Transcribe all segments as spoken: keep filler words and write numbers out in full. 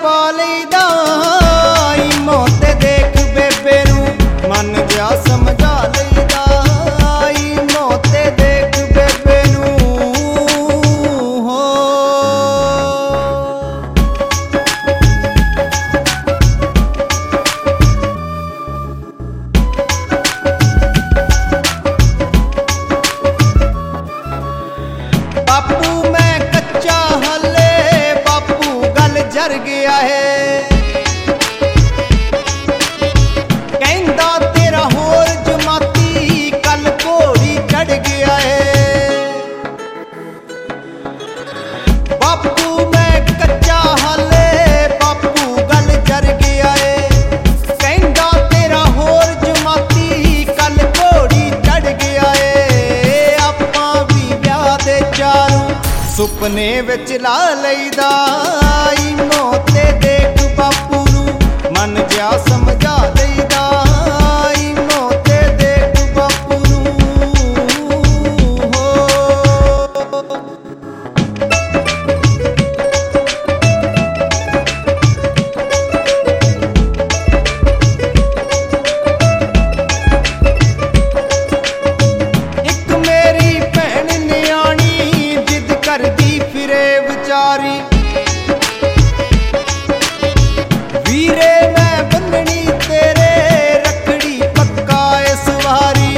ਪਾ ਲਈਦਾ ਮੌਤ ਦੇਖ ਬੇਬੇ ਨੂੰ ਮਨ ਜਿਆ ਸਮਝਾ ਲਈਦਾ ਮੌਤ ਦੇਖ ਬੇਬੇ ਨੂੰ ਹੋ ਬਾਪੂ ਮੈਂ ਕੱਚਾ ਹਲੇ ਬਾਪੂ ਗੱਲ ਜਰ ਗਿਆ ਹੈ ਸੁਪਨੇ ਵਿੱਚ ਲਾ ਲਈਦਾ ਮੌਤ ਦੇਖ ਬਾਪੂ ਨੂੰ ਮਨ ਜਿਆ ਸਮਝਾ ਲਈਦਾ ਮੌਤ ਦੇਖ ਬਾਪੂ ਨੂੰ ਹੋ ਇੱਕ ਮੇਰੀ ਭੈਣ ਨਿਆਣੀ ਜਿੱਦ ਕਰਦੀ ਫਿਰੇ ਵਿਚਾਰੀ ਵੀਰੇ ਮੈਂ ਬੰਨਣੀ ਤੇਰੇ ਰੱਖੜੀ ਪੱਕਾ ਇਸ ਵਾਰੀ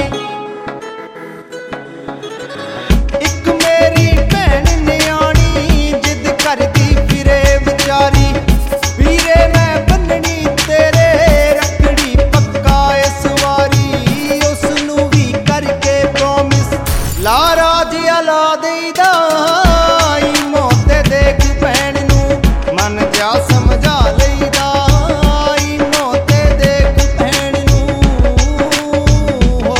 ਇੱਕ ਮੇਰੀ ਭੈਣ ਨਿਆਣੀ ਜਿੱਦ ਕਰਦੀ ਫਿਰੇ ਵਿਚਾਰੀ ਵੀਰੇ ਮੈਂ ਬੰਨਣੀ ਤੇਰੇ ਰੱਖੜੀ ਪੱਕਾ ਇਸ ਵਾਰੀ ਉਸ ਨੂੰ ਵੀ ਕਰਕੇ ਪ੍ਰੋਮਿਸ ਲਾਰਾ ਜਿਹਾ ਲਾ ਦੇਈਦਾ ਮੌਤ ਦੇਖ ਭੈਣ ਨੂੰ ਮਨ ਜਿਆ ਸਮਝਾ ਲਈਦਾ ਮੌਤ ਦੇਖ ਭੈਣ ਨੂੰ ਹੋ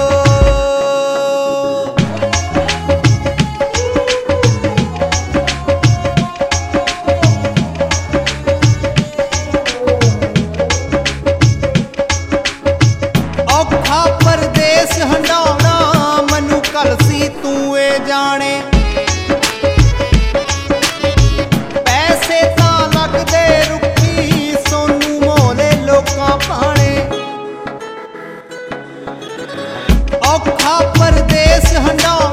ਔਖਾ ਪਰਦੇਸ ਹੰਡਾਉਣਾ ਮੈਨੂੰ ਕਲਸੀ ਤੂੰ ਏ ਜਾਣੇ ਪੈਸੇ ਤਾਂ ਲੱਗਦੇ ਰੁੱਖੀ ਸੋਨੂੰ ਮੋਲੇ ਲੋਕਾਂ ਭਾਣੇ ਔਖਾ ਪਰਦੇਸ ਹੰਡਾ